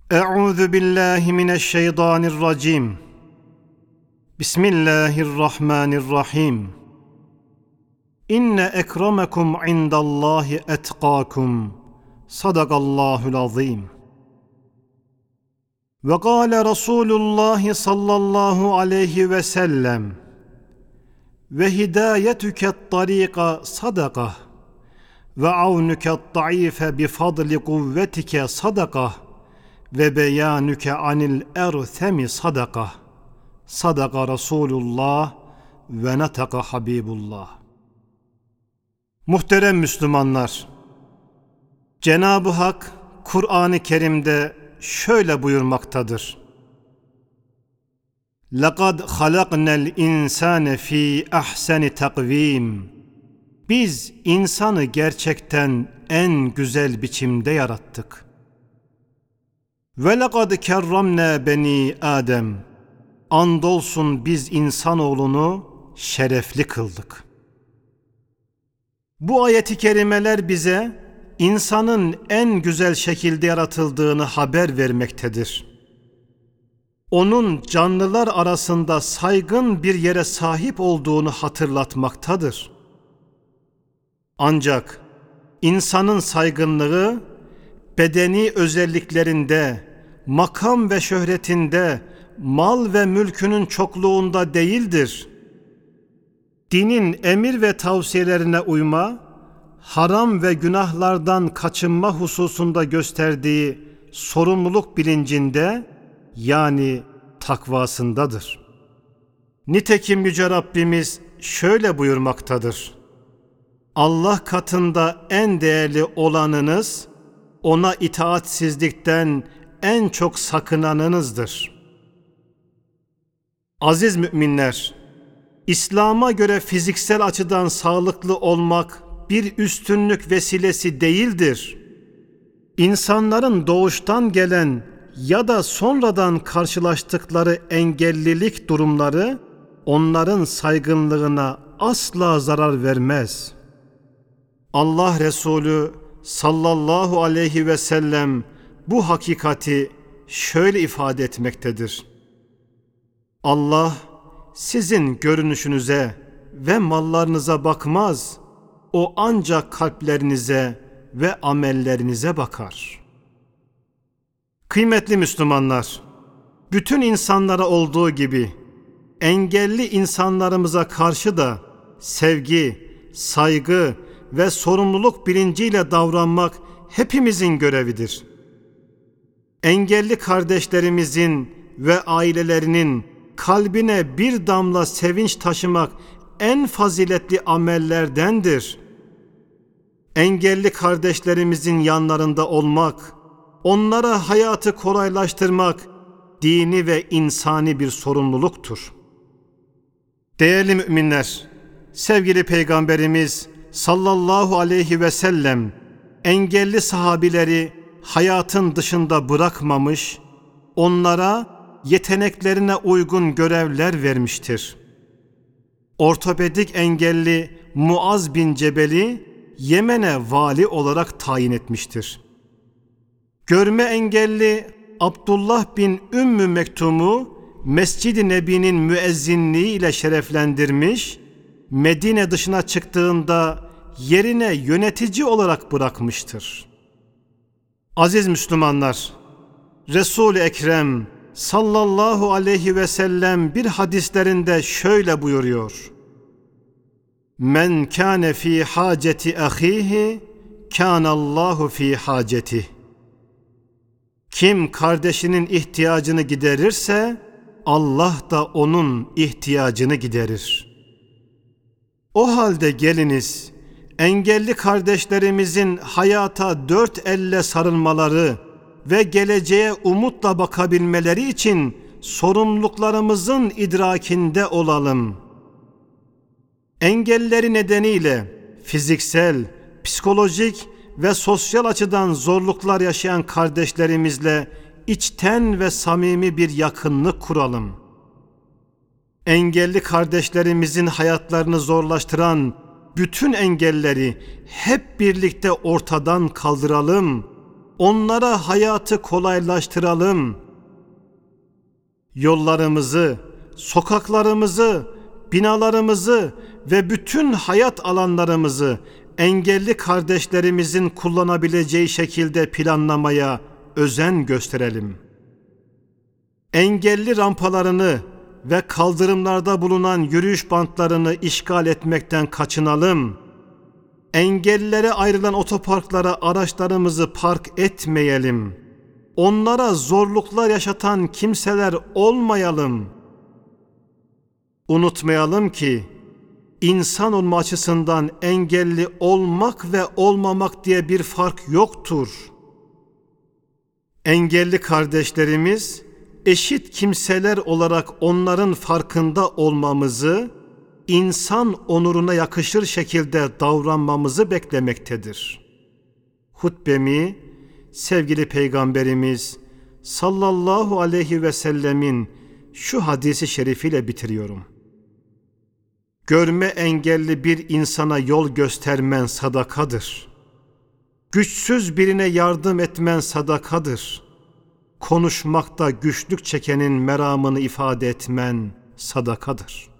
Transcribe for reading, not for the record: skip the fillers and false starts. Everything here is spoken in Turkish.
Euzu billahi mineşşeytanirracim. Bismillahirrahmanirrahim. İnne ekremekum indallahi etkâkum. Sadakallahul azim. Ve kâle Resulullah sallallahu aleyhi ve sellem: Ve hidâyetüket tarîka sadaka ve avnuket da'îfe bi fadli kuvvetike sadaka ve beyanüke anil erthemi sadaka. Sadaka Resulullah ve netaka Habibullah. Muhterem Müslümanlar, Cenab-ı Hak Kur'an-ı Kerim'de şöyle buyurmaktadır: لَقَدْ خَلَقْنَا الْاِنْسَانَ ف۪ي اَحْسَنِ تَقْو۪يمٍ Biz insanı gerçekten en güzel biçimde yarattık. وَلَقَدْ كَرَّمْنَا بَن۪ي Adem Andolsun biz insanoğlunu şerefli kıldık. Bu ayet-i kerimeler bize insanın en güzel şekilde yaratıldığını haber vermektedir. Onun canlılar arasında saygın bir yere sahip olduğunu hatırlatmaktadır. Ancak insanın saygınlığı bedeni özelliklerinde, makam ve şöhretinde, mal ve mülkünün çokluğunda değildir. Dinin emir ve tavsiyelerine uyma, haram ve günahlardan kaçınma hususunda gösterdiği sorumluluk bilincinde, yani takvasındadır. Nitekim Yüce Rabbimiz şöyle buyurmaktadır: Allah katında en değerli olanınız, ona itaatsizlikten en çok sakınanınızdır. Aziz müminler, İslam'a göre fiziksel açıdan sağlıklı olmak bir üstünlük vesilesi değildir. İnsanların doğuştan gelen ya da sonradan karşılaştıkları engellilik durumları onların saygınlığına asla zarar vermez. Allah Resulü sallallahu aleyhi ve sellem bu hakikati şöyle ifade etmektedir: Allah sizin görünüşünüze ve mallarınıza bakmaz, o ancak kalplerinize ve amellerinize bakar. Kıymetli Müslümanlar, bütün insanlara olduğu gibi engelli insanlarımıza karşı da sevgi, saygı ve sorumluluk bilinciyle davranmak hepimizin görevidir. Engelli kardeşlerimizin ve ailelerinin kalbine bir damla sevinç taşımak en faziletli amellerdendir. Engelli kardeşlerimizin yanlarında olmak, onlara hayatı kolaylaştırmak dini ve insani bir sorumluluktur. Değerli müminler, sevgili Peygamberimiz sallallahu aleyhi ve sellem engelli sahabileri hayatın dışında bırakmamış, onlara yeteneklerine uygun görevler vermiştir. Ortopedik engelli Muaz bin Cebel'i Yemen'e vali olarak tayin etmiştir. Görme engelli Abdullah bin Ümmü Mektum'u Mescid-i Nebi'nin müezzinliği ile şereflendirmiş, Medine dışına çıktığında yerine yönetici olarak bırakmıştır. Aziz Müslümanlar, Resul-i Ekrem sallallahu aleyhi ve sellem bir hadislerinde şöyle buyuruyor: Men kâne fî hâceti ahîhi kânallâhu fî hâcetih. Kim kardeşinin ihtiyacını giderirse Allah da onun ihtiyacını giderir. O halde geliniz, engelli kardeşlerimizin hayata dört elle sarılmaları ve geleceğe umutla bakabilmeleri için sorumluluklarımızın idrakinde olalım. Engelleri nedeniyle fiziksel, psikolojik ve sosyal açıdan zorluklar yaşayan kardeşlerimizle içten ve samimi bir yakınlık kuralım. Engelli kardeşlerimizin hayatlarını zorlaştıran bütün engelleri hep birlikte ortadan kaldıralım. onlara hayatı kolaylaştıralım. Yollarımızı, sokaklarımızı, binalarımızı ve bütün hayat alanlarımızı engelli kardeşlerimizin kullanabileceği şekilde planlamaya özen gösterelim. Engelli rampalarını ve kaldırımlarda bulunan yürüyüş bantlarını işgal etmekten kaçınalım. Engellilere ayrılan otoparklara araçlarımızı park etmeyelim. Onlara zorluklar yaşatan kimseler olmayalım. Unutmayalım ki insan olma açısından engelli olmak ve olmamak diye bir fark yoktur. Engelli kardeşlerimiz eşit kimseler olarak onların farkında olmamızı, insan onuruna yakışır şekilde davranmamızı beklemektedir. Hutbemi sevgili Peygamberimiz sallallahu aleyhi ve sellemin şu hadisi şerifiyle bitiriyorum. Görme engelli bir insana yol göstermen sadakadır. Güçsüz birine yardım etmen sadakadır. Konuşmakta güçlük çekenin meramını ifade etmen sadakadır.